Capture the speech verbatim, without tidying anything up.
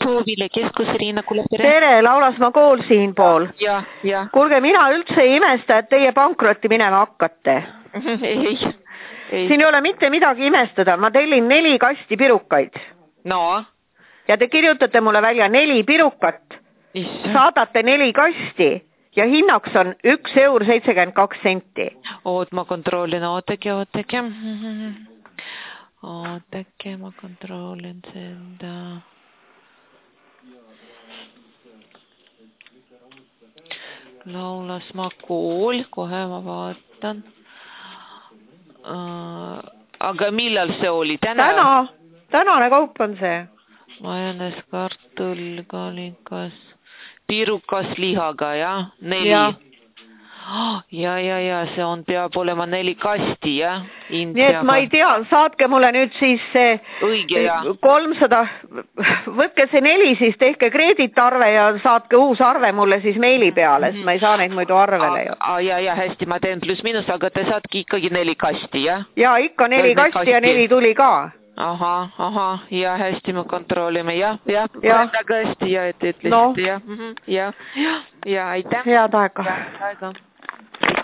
Proovile keskuse Riina Kulepere. Tere, Laulasmaa kool siinpool. Ja, ja. Kuulge, mina üldse ei imesta, et teie pankrotti minema hakkate. ei, ei. Siin ei ole mitte midagi imestada. Ma tellin neli kasti pirukaid. No. Ja te kirjutate mulle välja neli pirukat. Issa. Saadate neli kasti ja hinnaks on üks eur seitsekümmend kaks senti. Oot, ma kontrollin, ootake, ootake. Ootake, ma kontrollin seda. Laulasmaa kool, kohe ma vaatan. Uh, aga millal see oli? Täna? Täna, tänane kaup on see. Majones, kartul, kalikas, pirukas lihaga, jah? Neli. Ja. ja, ja, ja see on, peab olema neli kasti, jah? Indiaga. Nii et ma ei tea, saatke mulle nüüd siis see õige, ja. kolmsada, võtke see neli siis, tehke krediitarve ja saatke uus arve mulle siis meili peale, sest ma ei saa neid muidu arvele ju. Ah, ja, ja, hästi, ma teen pluss miinus, aga te saatke ikkagi neli kasti, jah? Ja, ikka neli kasti, kasti ja neli tuli ka. Aha, aha, ja hästi me kontrollime, jah, jah, ja. Väga hästi, ja et ütlesite, no. jah, ja, ja, ja, aitäh. Head aega. Head aega.